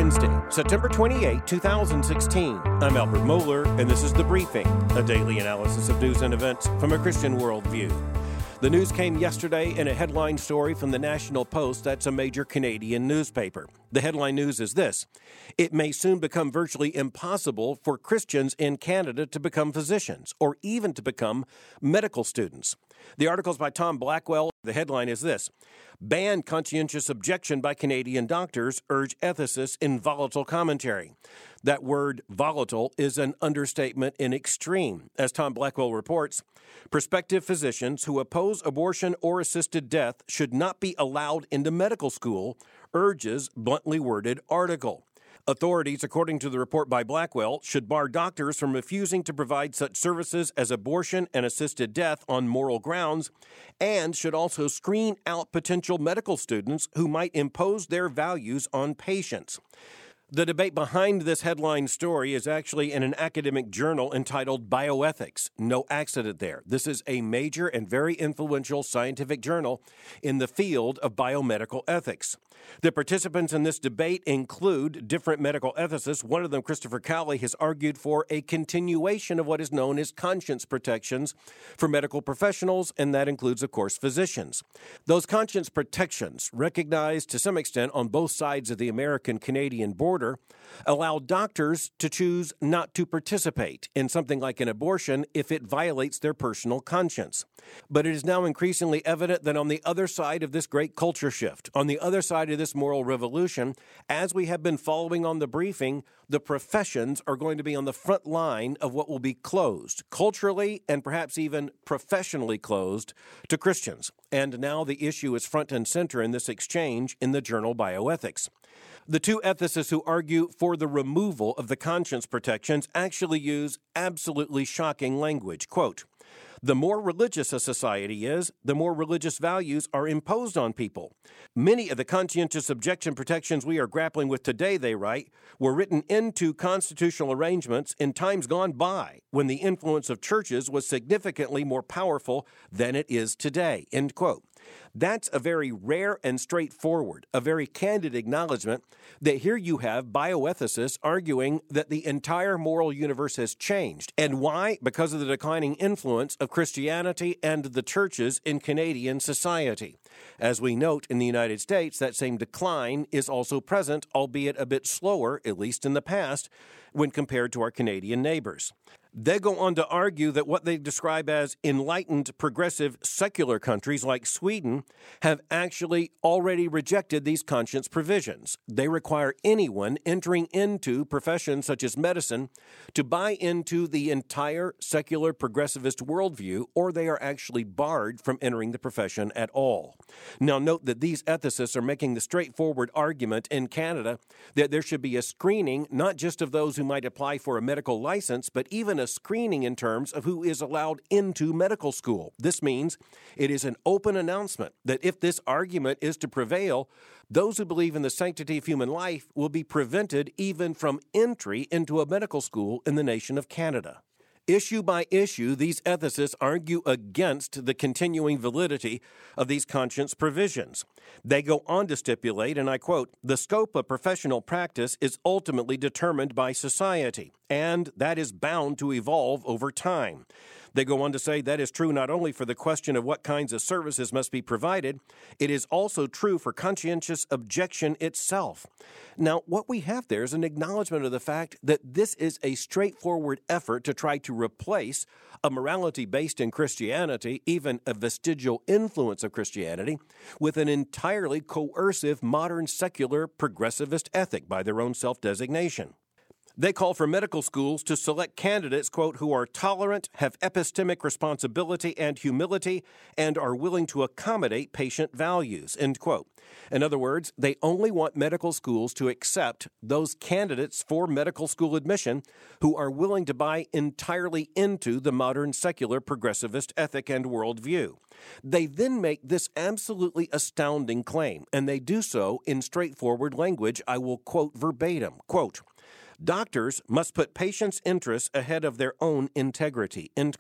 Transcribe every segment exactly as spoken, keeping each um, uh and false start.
Wednesday, September twenty-eighth, twenty sixteen. I'm Albert Mohler, and this is The Briefing, a daily analysis of news and events from a Christian worldview. The news came yesterday in a headline story from the National Post. That's a major Canadian newspaper. The headline news is this: it may soon become virtually impossible for Christians in Canada to become physicians or even to become medical students. The article is by Tom Blackwell. The headline is this: ban conscientious objection by Canadian doctors, urge ethicists in volatile commentary. That word volatile is an understatement in extreme. As Tom Blackwell reports, prospective physicians who oppose abortion or assisted death should not be allowed into medical school, urges bluntly worded article. Authorities, according to the report by Blackwell, should bar doctors from refusing to provide such services as abortion and assisted death on moral grounds, and should also screen out potential medical students who might impose their values on patients. The debate behind this headline story is actually in an academic journal entitled Bioethics. No accident there. This is a major and very influential scientific journal in the field of biomedical ethics. The participants in this debate include different medical ethicists. One of them, Christopher Cowley, has argued for a continuation of what is known as conscience protections for medical professionals, and that includes, of course, physicians. Those conscience protections, recognized to some extent on both sides of the American-Canadian border, allow doctors to choose not to participate in something like an abortion if it violates their personal conscience. But it is now increasingly evident that on the other side of this great culture shift, on the other side of this moral revolution, as we have been following on The Briefing, the professions are going to be on the front line of what will be closed, culturally and perhaps even professionally closed, to Christians. And now the issue is front and center in this exchange in the journal Bioethics. The two ethicists who argue for the removal of the conscience protections actually use absolutely shocking language. Quote, "The more religious a society is, the more religious values are imposed on people. Many of the conscientious objection protections we are grappling with today," they write, "were written into constitutional arrangements in times gone by when the influence of churches was significantly more powerful than it is today." End quote. That's a very rare and straightforward, a very candid acknowledgement that here you have bioethicists arguing that the entire moral universe has changed. And why? Because of the declining influence of Christianity and the churches in Canadian society. As we note in the United States, that same decline is also present, albeit a bit slower, at least in the past, when compared to our Canadian neighbors. They go on to argue that what they describe as enlightened, progressive, secular countries like Sweden have actually already rejected these conscience provisions. They require anyone entering into professions such as medicine to buy into the entire secular progressivist worldview, or they are actually barred from entering the profession at all. Now, note that these ethicists are making the straightforward argument in Canada that there should be a screening, not just of those who might apply for a medical license, but even a screening in terms of who is allowed into medical school. This means it is an open announcement that if this argument is to prevail, those who believe in the sanctity of human life will be prevented even from entry into a medical school in the nation of Canada. Issue by issue, these ethicists argue against the continuing validity of these conscience provisions. They go on to stipulate, and I quote, "The scope of professional practice is ultimately determined by society, and that is bound to evolve over time." They go on to say that is true not only for the question of what kinds of services must be provided, it is also true for conscientious objection itself. Now, what we have there is an acknowledgement of the fact that this is a straightforward effort to try to replace a morality based in Christianity, even a vestigial influence of Christianity, with an entirely coercive modern secular progressivist ethic by their own self-designation. They call for medical schools to select candidates, quote, "who are tolerant, have epistemic responsibility and humility, and are willing to accommodate patient values," end quote. In other words, they only want medical schools to accept those candidates for medical school admission who are willing to buy entirely into the modern secular progressivist ethic and worldview. They then make this absolutely astounding claim, and they do so in straightforward language. I will quote verbatim, quote, "Doctors must put patients' interests ahead of their own integrity," end quote.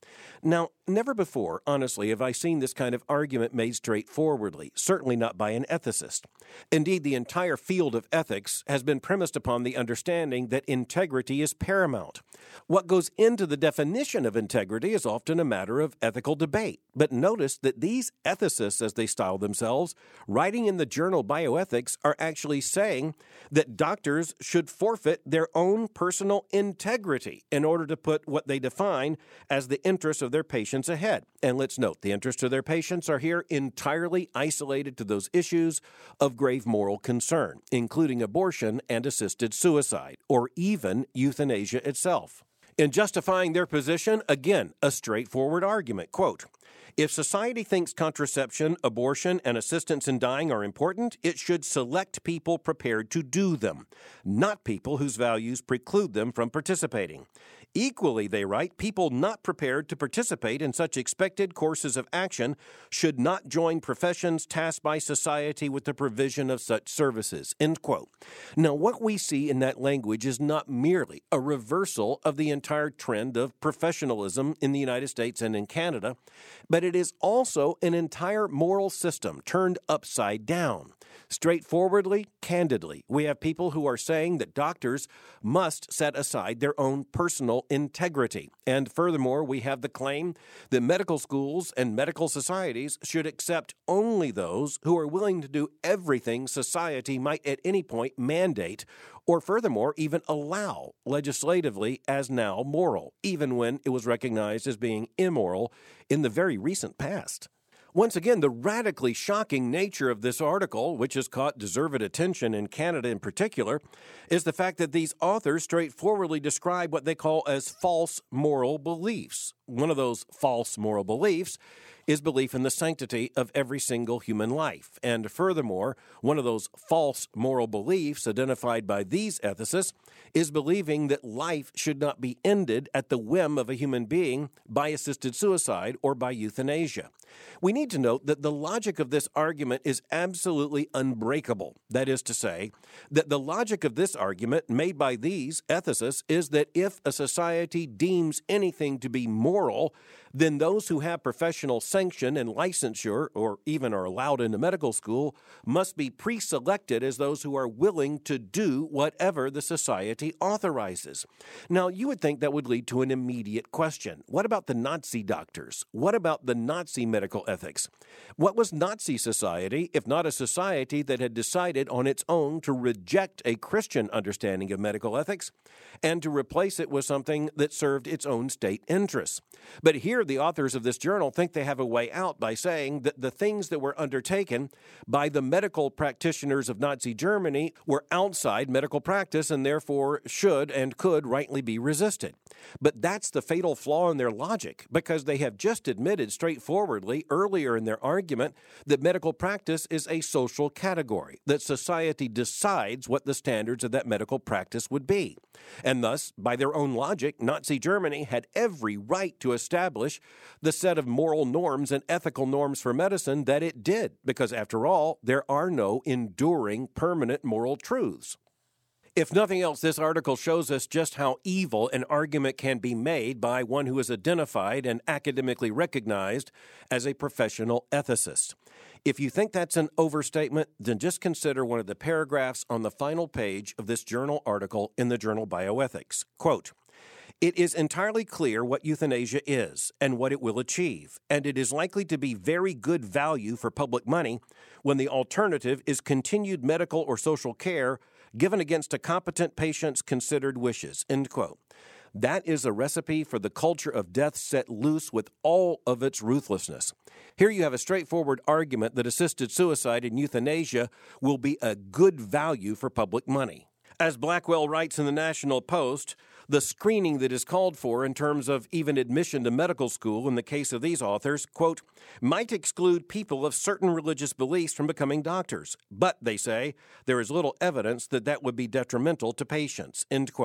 Now, never before, honestly, have I seen this kind of argument made straightforwardly, certainly not by an ethicist. Indeed, the entire field of ethics has been premised upon the understanding that integrity is paramount. What goes into the definition of integrity is often a matter of ethical debate. But notice that these ethicists, as they style themselves, writing in the journal Bioethics, are actually saying that doctors should forfeit their own personal integrity in order to put what they define as the interests of their patients ahead. And let's note, the interests of their patients are here entirely isolated to those issues of grave moral concern, including abortion and assisted suicide, or even euthanasia itself. In justifying their position, again, a straightforward argument, quote, "If society thinks contraception, abortion, and assistance in dying are important, it should select people prepared to do them, not people whose values preclude them from participating. Equally, they write, people not prepared to participate in such expected courses of action should not join professions tasked by society with the provision of such services." End quote. Now, what we see in that language is not merely a reversal of the entire trend of professionalism in the United States and in Canada, but it is also an entire moral system turned upside down. Straightforwardly, candidly, we have people who are saying that doctors must set aside their own personal integrity. And furthermore, we have the claim that medical schools and medical societies should accept only those who are willing to do everything society might at any point mandate, or furthermore, even allow legislatively as now moral, even when it was recognized as being immoral in the very recent past. Once again, the radically shocking nature of this article, which has caught deserved attention in Canada in particular, is the fact that these authors straightforwardly describe what they call as false moral beliefs. One of those false moral beliefs is belief in the sanctity of every single human life. And furthermore, one of those false moral beliefs identified by these ethicists is believing that life should not be ended at the whim of a human being by assisted suicide or by euthanasia. We need to note that the logic of this argument is absolutely unbreakable. That is to say, that the logic of this argument made by these ethicists is that if a society deems anything to be moral, then those who have professional sanction and licensure, or even are allowed into medical school, must be pre-selected as those who are willing to do whatever the society authorizes. Now, you would think that would lead to an immediate question. What about the Nazi doctors? What about the Nazi medical ethics? What was Nazi society if not a society that had decided on its own to reject a Christian understanding of medical ethics and to replace it with something that served its own state interests? But here, the authors of this journal think they have a way out by saying that the things that were undertaken by the medical practitioners of Nazi Germany were outside medical practice and therefore should and could rightly be resisted. But that's the fatal flaw in their logic, because they have just admitted straightforwardly earlier in their argument that medical practice is a social category, that society decides what the standards of that medical practice would be. And thus, by their own logic, Nazi Germany had every right to establish the set of moral norms and ethical norms for medicine that it did, because after all, there are no enduring, permanent moral truths. If nothing else, this article shows us just how evil an argument can be made by one who is identified and academically recognized as a professional ethicist. If you think that's an overstatement, then just consider one of the paragraphs on the final page of this journal article in the journal Bioethics. Quote, "It is entirely clear what euthanasia is and what it will achieve, and it is likely to be very good value for public money when the alternative is continued medical or social care given against a competent patient's considered wishes." End quote. That is a recipe for the culture of death set loose with all of its ruthlessness. Here you have a straightforward argument that assisted suicide and euthanasia will be a good value for public money. As Blackwell writes in the National Post, the screening that is called for in terms of even admission to medical school in the case of these authors, quote, might exclude people of certain religious beliefs from becoming doctors. But, they say, there is little evidence that that would be detrimental to patients, end quote.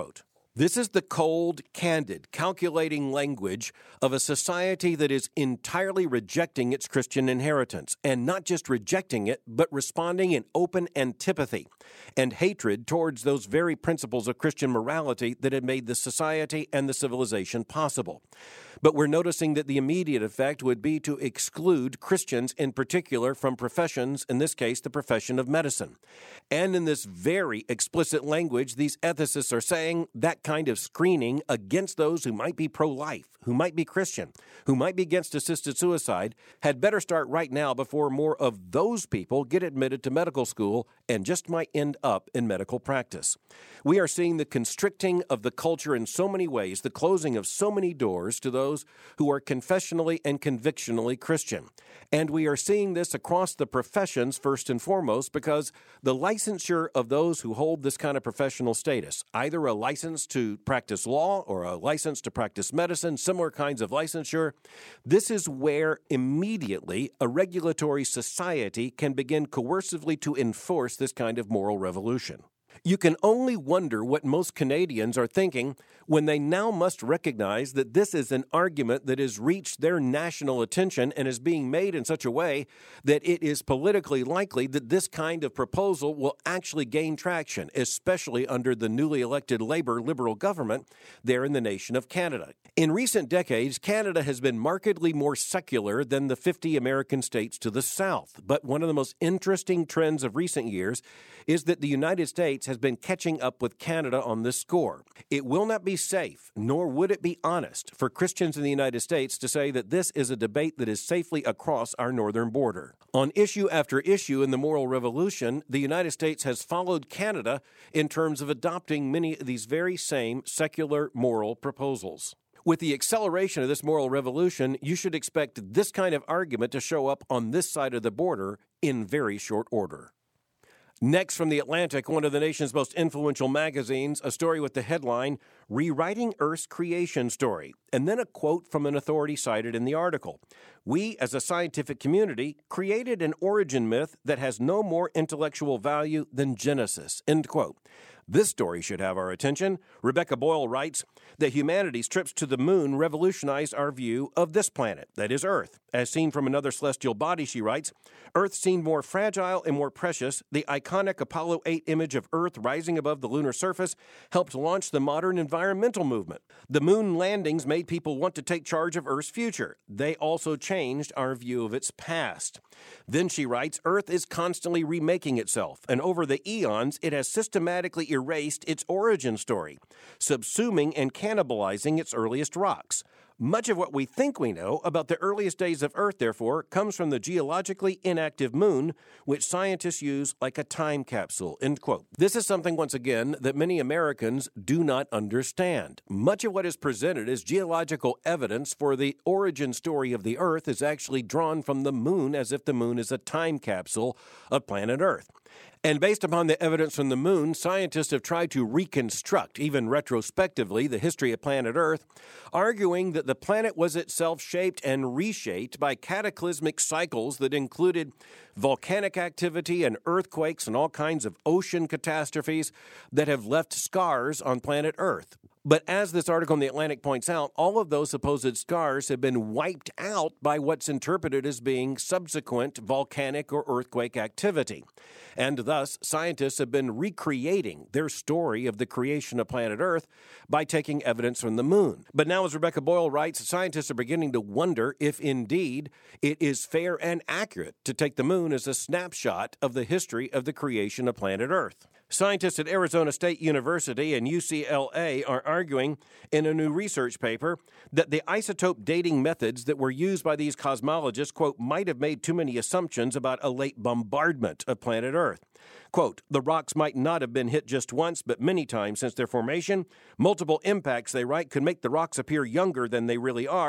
This is the cold, candid, calculating language of a society that is entirely rejecting its Christian inheritance, and not just rejecting it, but responding in open antipathy and hatred towards those very principles of Christian morality that had made the society and the civilization possible. But we're noticing that the immediate effect would be to exclude Christians in particular from professions, in this case, the profession of medicine. And in this very explicit language, these ethicists are saying that kind of screening against those who might be pro-life, who might be Christian, who might be against assisted suicide, had better start right now before more of those people get admitted to medical school and just might end up in medical practice. We are seeing the constricting of the culture in so many ways, the closing of so many doors to those who are confessionally and convictionally Christian. And we are seeing this across the professions first and foremost because the licensure of those who hold this kind of professional status, either a license to practice law or a license to practice medicine, similar kinds of licensure, this is where immediately a regulatory society can begin coercively to enforce this kind of moral revolution. You can only wonder what most Canadians are thinking when they now must recognize that this is an argument that has reached their national attention and is being made in such a way that it is politically likely that this kind of proposal will actually gain traction, especially under the newly elected Labour Liberal government there in the nation of Canada. In recent decades, Canada has been markedly more secular than the fifty American states to the south. But one of the most interesting trends of recent years is that the United States has been catching up with Canada on this score. It will not be safe, nor would it be honest, for Christians in the United States to say that this is a debate that is safely across our northern border. On issue after issue in the moral revolution, the United States has followed Canada in terms of adopting many of these very same secular moral proposals. With the acceleration of this moral revolution, you should expect this kind of argument to show up on this side of the border in very short order. Next, from The Atlantic, one of the nation's most influential magazines, a story with the headline, Rewriting Earth's Creation Story, and then a quote from an authority cited in the article. We, as a scientific community, created an origin myth that has no more intellectual value than Genesis, end quote. This story should have our attention. Rebecca Boyle writes that humanity's trips to the moon revolutionized our view of this planet, that is Earth. As seen from another celestial body, she writes, Earth seemed more fragile and more precious. The iconic Apollo eight image of Earth rising above the lunar surface helped launch the modern environmental movement. The moon landings made people want to take charge of Earth's future. They also changed our view of its past. Then she writes, Earth is constantly remaking itself, and over the eons, it has systematically erased its origin story, subsuming and cannibalizing its earliest rocks. Much of what we think we know about the earliest days of Earth, therefore, comes from the geologically inactive moon, which scientists use like a time capsule, end quote. This is something, once again, that many Americans do not understand. Much of what is presented as geological evidence for the origin story of the Earth is actually drawn from the moon, as if the moon is a time capsule of planet Earth. And based upon the evidence from the moon, scientists have tried to reconstruct, even retrospectively, the history of planet Earth, arguing that the planet was itself shaped and reshaped by cataclysmic cycles that included volcanic activity and earthquakes and all kinds of ocean catastrophes that have left scars on planet Earth. But as this article in The Atlantic points out, all of those supposed scars have been wiped out by what's interpreted as being subsequent volcanic or earthquake activity. And thus, scientists have been recreating their story of the creation of planet Earth by taking evidence from the moon. But now, as Rebecca Boyle writes, scientists are beginning to wonder if indeed it is fair and accurate to take the moon as a snapshot of the history of the creation of planet Earth. Scientists at Arizona State University and U C L A are arguing in a new research paper that the isotope dating methods that were used by these cosmologists, quote, might have made too many assumptions about a late bombardment of planet Earth. Quote, the rocks might not have been hit just once, but many times since their formation. Multiple impacts, they write, could make the rocks appear younger than they really are.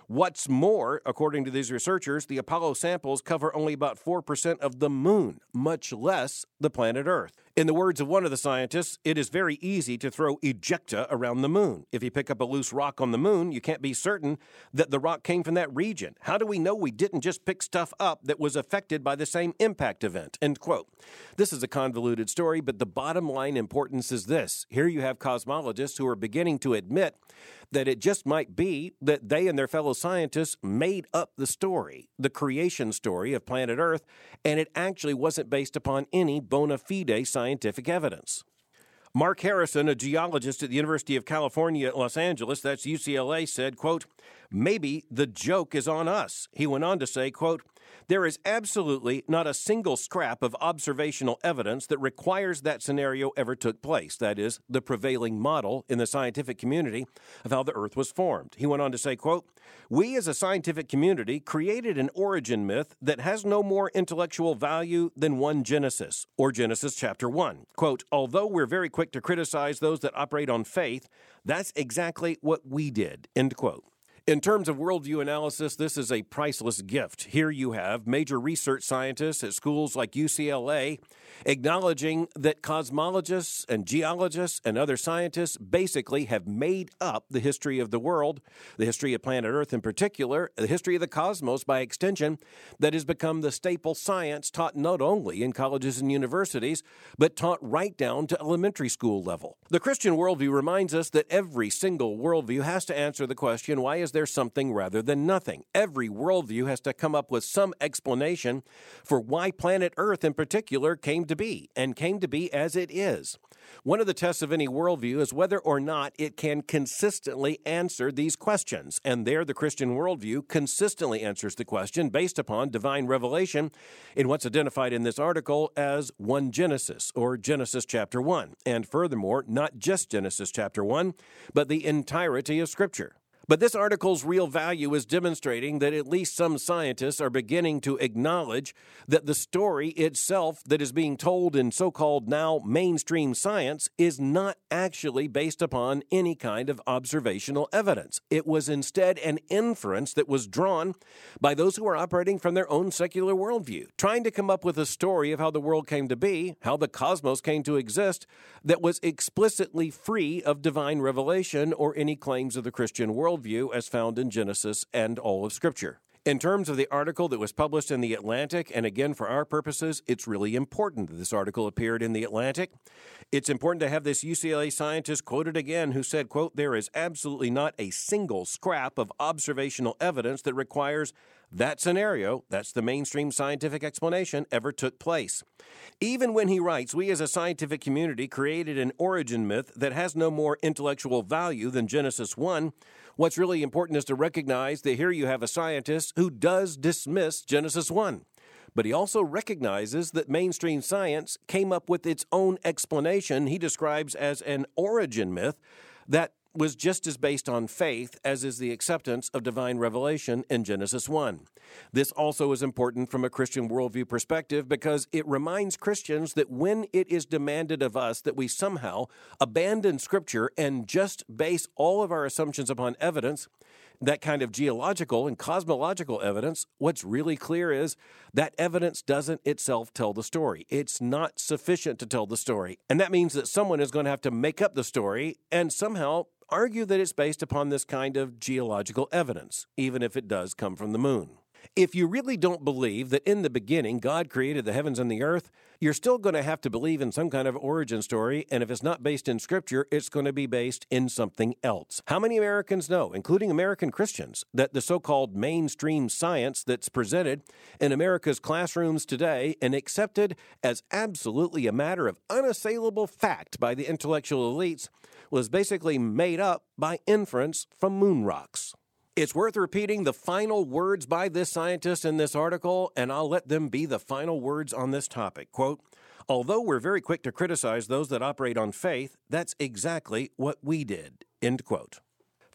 What's more, according to these researchers, the Apollo samples cover only about four percent of the moon, much less the planet Earth. In the words of one of the scientists, it is very easy to throw ejecta around the moon. If you pick up a loose rock on the moon, you can't be certain that the rock came from that region. How do we know we didn't just pick stuff up that was affected by the same impact event? End quote. This is a convoluted story, but the bottom line importance is this. Here you have cosmologists who are beginning to admit that it just might be that they and their fellow scientists made up the story, the creation story of planet Earth, and it actually wasn't based upon any bona fide scientific evidence. Mark Harrison, a geologist at the University of California at Los Angeles, that's U C L A, said, quote, maybe the joke is on us. He went on to say, quote, there is absolutely not a single scrap of observational evidence that requires that scenario ever took place. That is, the prevailing model in the scientific community of how the Earth was formed. He went on to say, quote, we as a scientific community created an origin myth that has no more intellectual value than one Genesis, or Genesis chapter one. Quote, although we're very quick to criticize those that operate on faith, that's exactly what we did, end quote. In terms of worldview analysis, this is a priceless gift. Here you have major research scientists at schools like U C L A acknowledging that cosmologists and geologists and other scientists basically have made up the history of the world, the history of planet Earth in particular, the history of the cosmos by extension, that has become the staple science taught not only in colleges and universities, but taught right down to elementary school level. The Christian worldview reminds us that every single worldview has to answer the question, why is there something rather than nothing? Every worldview has to come up with some explanation for why planet Earth in particular came to be, and came to be as it is. One of the tests of any worldview is whether or not it can consistently answer these questions. And there, the Christian worldview consistently answers the question based upon divine revelation in what's identified in this article as one Genesis, or Genesis chapter one. And furthermore, not just Genesis chapter one, but the entirety of Scripture. But this article's real value is demonstrating that at least some scientists are beginning to acknowledge that the story itself that is being told in so-called now mainstream science is not actually based upon any kind of observational evidence. It was instead an inference that was drawn by those who are operating from their own secular worldview, trying to come up with a story of how the world came to be, how the cosmos came to exist, that was explicitly free of divine revelation or any claims of the Christian worldview view as found in Genesis and all of Scripture. In terms of the article that was published in The Atlantic, and again, for our purposes, it's really important that this article appeared in The Atlantic. It's important to have this U C L A scientist quoted again who said, quote, there is absolutely not a single scrap of observational evidence that requires that scenario, that's the mainstream scientific explanation, ever took place. Even when he writes, we as a scientific community created an origin myth that has no more intellectual value than Genesis one, what's really important is to recognize that here you have a scientist who does dismiss Genesis one. But he also recognizes that mainstream science came up with its own explanation he describes as an origin myth that was just as based on faith as is the acceptance of divine revelation in Genesis one. This also is important from a Christian worldview perspective because it reminds Christians that when it is demanded of us that we somehow abandon Scripture and just base all of our assumptions upon evidence, that kind of geological and cosmological evidence, what's really clear is that evidence doesn't itself tell the story. It's not sufficient to tell the story. And that means that someone is going to have to make up the story and somehow argue that it's based upon this kind of geological evidence, even if it does come from the moon. If you really don't believe that in the beginning God created the heavens and the earth, you're still going to have to believe in some kind of origin story, and if it's not based in Scripture, it's going to be based in something else. How many Americans know, including American Christians, that the so-called mainstream science that's presented in America's classrooms today and accepted as absolutely a matter of unassailable fact by the intellectual elites was basically made up by inference from moon rocks? It's worth repeating the final words by this scientist in this article, and I'll let them be the final words on this topic. Quote, although we're very quick to criticize those that operate on faith, that's exactly what we did. End quote.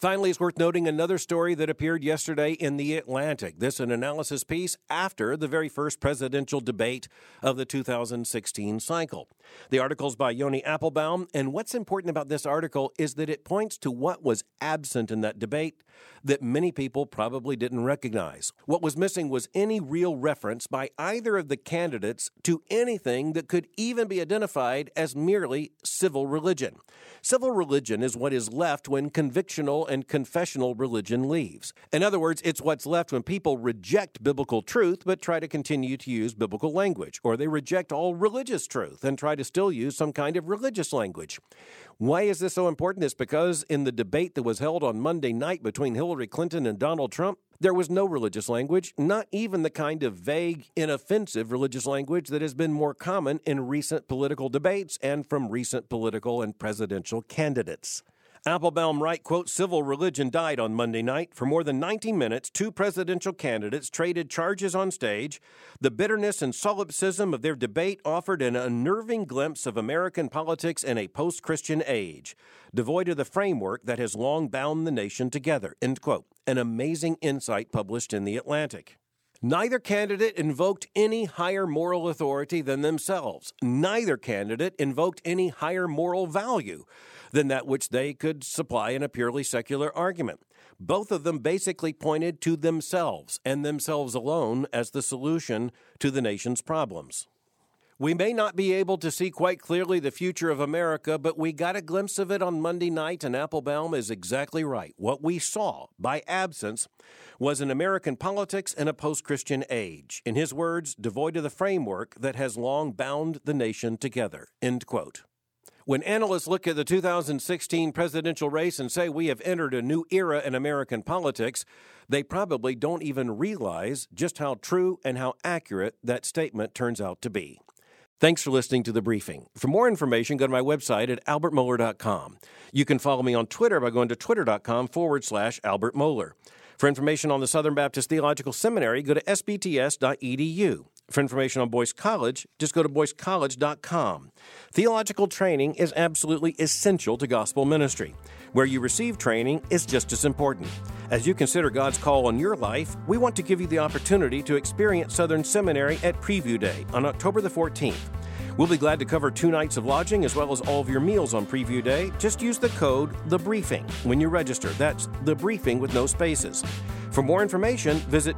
Finally, it's worth noting another story that appeared yesterday in The Atlantic. This an analysis piece after the very first presidential debate of the two thousand sixteen cycle. The article's by Yoni Applebaum, and what's important about this article is that it points to what was absent in that debate that many people probably didn't recognize. What was missing was any real reference by either of the candidates to anything that could even be identified as merely civil religion. Civil religion is what is left when convictional and confessional religion leaves. In other words, it's what's left when people reject biblical truth but try to continue to use biblical language, or they reject all religious truth and try to still use some kind of religious language. Why is this so important? It's because in the debate that was held on Monday night between Hillary Clinton and Donald Trump, there was no religious language, not even the kind of vague, inoffensive religious language that has been more common in recent political debates and from recent political and presidential candidates. Applebaum writes, quote, civil religion died on Monday night. For more than ninety minutes, two presidential candidates traded charges on stage. The bitterness and solipsism of their debate offered an unnerving glimpse of American politics in a post-Christian age, devoid of the framework that has long bound the nation together, end quote. An amazing insight published in The Atlantic. Neither candidate invoked any higher moral authority than themselves. Neither candidate invoked any higher moral value than that which they could supply in a purely secular argument. Both of them basically pointed to themselves and themselves alone as the solution to the nation's problems. We may not be able to see quite clearly the future of America, but we got a glimpse of it on Monday night, and Applebaum is exactly right. What we saw, by absence, was an American politics in a post-Christian age. In his words, devoid of the framework that has long bound the nation together, end quote. When analysts look at the two thousand sixteen presidential race and say we have entered a new era in American politics, they probably don't even realize just how true and how accurate that statement turns out to be. Thanks for listening to The Briefing. For more information, go to my website at albert mohler dot com. You can follow me on Twitter by going to twitter.com forward slash Albert Mohler. For information on the Southern Baptist Theological Seminary, go to s b t s dot e d u. For information on Boyce College, just go to boyce college dot com. Theological training is absolutely essential to gospel ministry. Where you receive training is just as important. As you consider God's call on your life, we want to give you the opportunity to experience Southern Seminary at Preview Day on October the fourteenth. We'll be glad to cover two nights of lodging as well as all of your meals on Preview Day. Just use the code THEBRIEFING when you register. That's The Briefing with no spaces. For more information, visit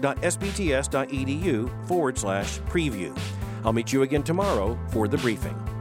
www.sbts.edu forward slash preview. I'll meet you again tomorrow for The Briefing.